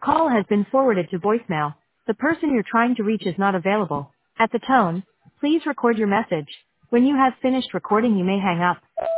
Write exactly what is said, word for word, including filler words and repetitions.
call has been forwarded to voicemail. The person you're trying to reach is not available. At the tone, please record your message. When you have finished recording, you may hang up.